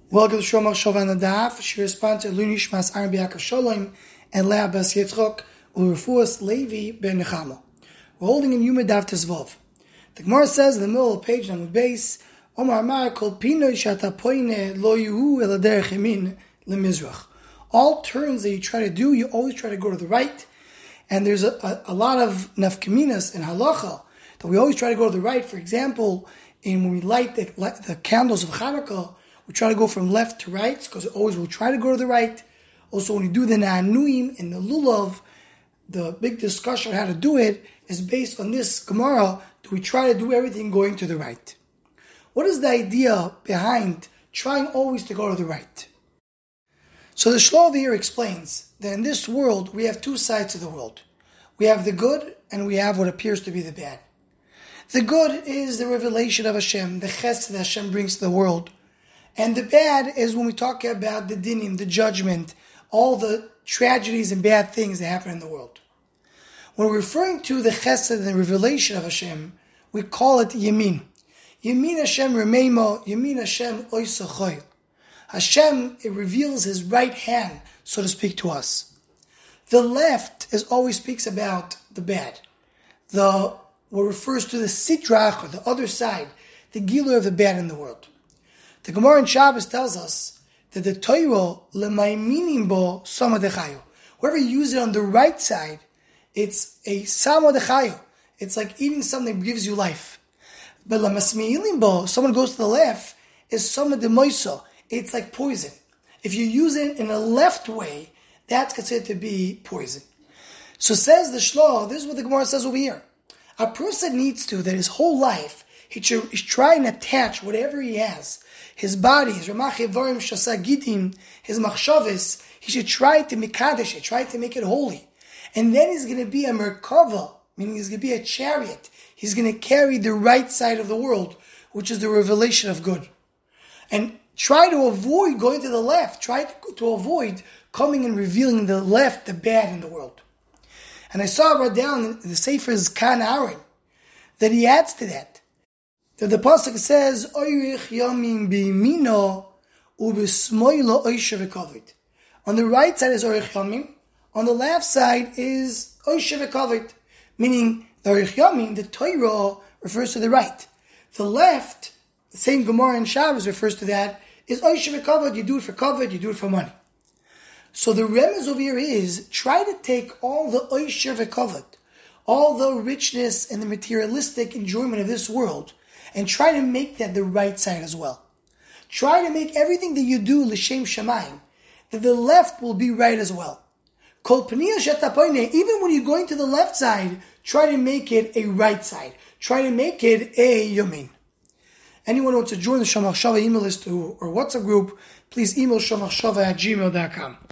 Welcome to Shomar Shova and the Daf. She sponsor Lunishmas Aaron Biakov Sholem and Leah Bas Yitzchok Urufuas Levi Ben Nechama. We're holding in Yuma Daf Tezvov. The Gemara says in the middle of page number base, Omar Amar Kol Pinoi Shata Poine Lo Yuhu El Derech Yamin LeMizrach. All turns that you try to do, you always try to go to the right. And there's a lot of nafkaminas in halacha that we always try to go to the right. For example, when we light the candles of Hanukkah, we try to go from left to right because always we'll try to go to the right. Also, when you do the Na'anuim and the Lulav, the big discussion on how to do it is based on this Gemara. Do we try to do everything going to the right? What is the idea behind trying always to go to the right? So the Shlo over here explains that in this world, we have two sides of the world. We have the good and we have what appears to be the bad. The good is the revelation of Hashem, the chesed that Hashem brings to the world. And the bad is when we talk about the dinim, the judgment, all the tragedies and bad things that happen in the world. When we're referring to the chesed and the revelation of Hashem, we call it Yamin. Yamin Hashem Remeimo, Yamin Hashem Oisachoy. Hashem, it reveals His right hand, so to speak, to us. The left always speaks about the bad. What refers to the sidrach, or the other side, the gilur of the bad in the world. The Gemara in Shabbos tells us that the Torah lema'iminim bo sama dechayo. Whoever uses it on the right side, it's a sama dechayo. It's like eating something that gives you life. But lemasmi'ilim bo, someone goes to the left, is sama demoiso. It's like poison. If you use it in a left way, that's considered to be poison. So says the Shlo, this is what the Gemara says over here. A person needs to, that his whole life, he should try and attach whatever he has, his body, his ramach evarim shasagidim, his machshavos, he should try to mikadesh it, try to make it holy. And then he's going to be a merkava, meaning he's going to be a chariot. He's going to carry the right side of the world, which is the revelation of good. And try to avoid going to the left. Try to avoid coming and revealing the left, the bad in the world. And I saw right down in the Sefer's Kan Aaron that he adds to that the pasuk says, "Oyrich yamim b'yamino u'b'smoilo oyshe v'kavod." On the right side is Oyrich Yamim. On the left side is Oyshe v'kavod, meaning the Oyrich Yamim, the Torah, refers to the right. The left, the same Gemara in Shabbos refers to that, is Oyshe v'kavod. You do it for kavod, you do it for money. So the remez over here is, try to take all the Oyshe v'kavod, all the richness and the materialistic enjoyment of this world, and try to make that the right side as well. Try to make everything that you do l'shem shamayim, that the left will be right as well. Kol paniya shetapoine, even when you're going to the left side, try to make it a right side. Try to make it a yamin. Anyone who wants to join the Shomar Shova email list or WhatsApp group, please email shomarshova@gmail.com.